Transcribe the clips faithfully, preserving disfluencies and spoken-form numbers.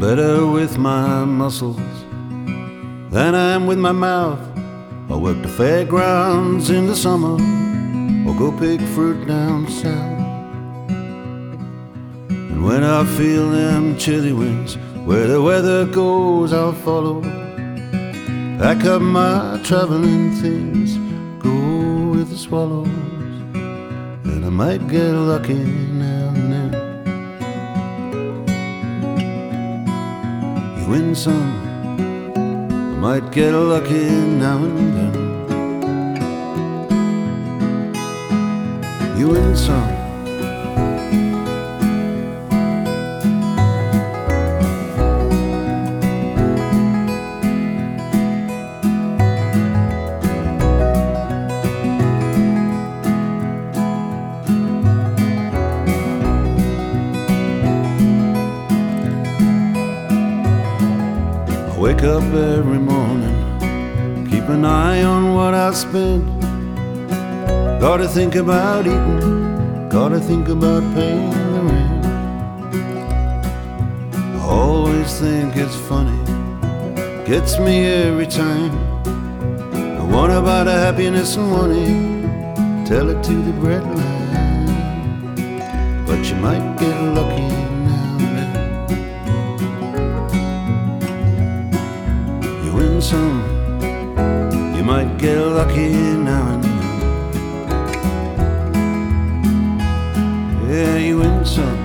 better with my muscles than I am with my mouth. I'll work the fairgrounds in the summer or go pick fruit down south. And when I feel them chilly winds, where the weather goes I'll follow. Pack up my traveling things, go with the swallows, and I might get lucky now and then. You win some, I might get lucky now and then. You win some. Wake up every morning, keep an eye on what I spend. Gotta think about eating, gotta think about paying the rent. I always think it's funny, gets me every time. The one about a happiness and money, tell it to the breadline. But you might get lucky now and then. You win some, you might get lucky now and then. Yeah, you win some.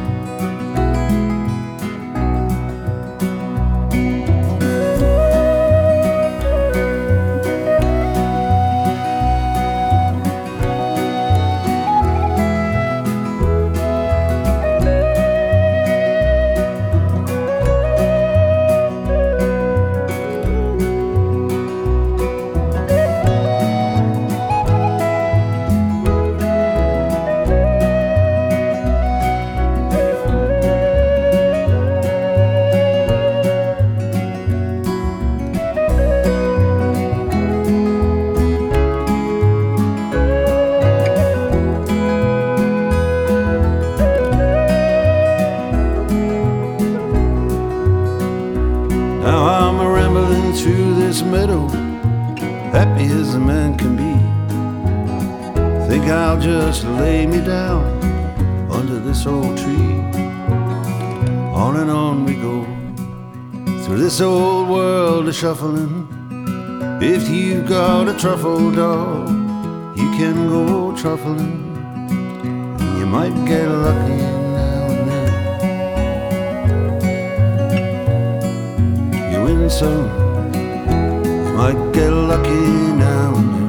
Now I'm a rambling through this meadow, happy as a man can be. Think I'll just lay me down under this old tree. On and on we go, through this old world a shuffling. If you've got a truffle dog, you can go truffling, and you might get lucky now and then. You win some, you might get lucky now and then.